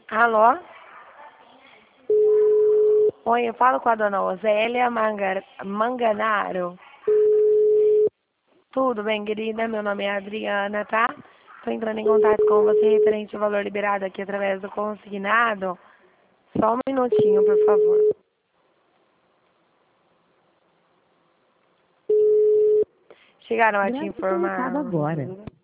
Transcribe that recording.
Alô? Oi, eu falo com a dona Osélia Manganaro. Tudo bem, querida? Meu nome é Adriana, tá? Estou entrando em contato com você referente ao valor liberado aqui através do consignado. Só um minutinho, por favor. Chegaram a te Grave o recado informar. agora.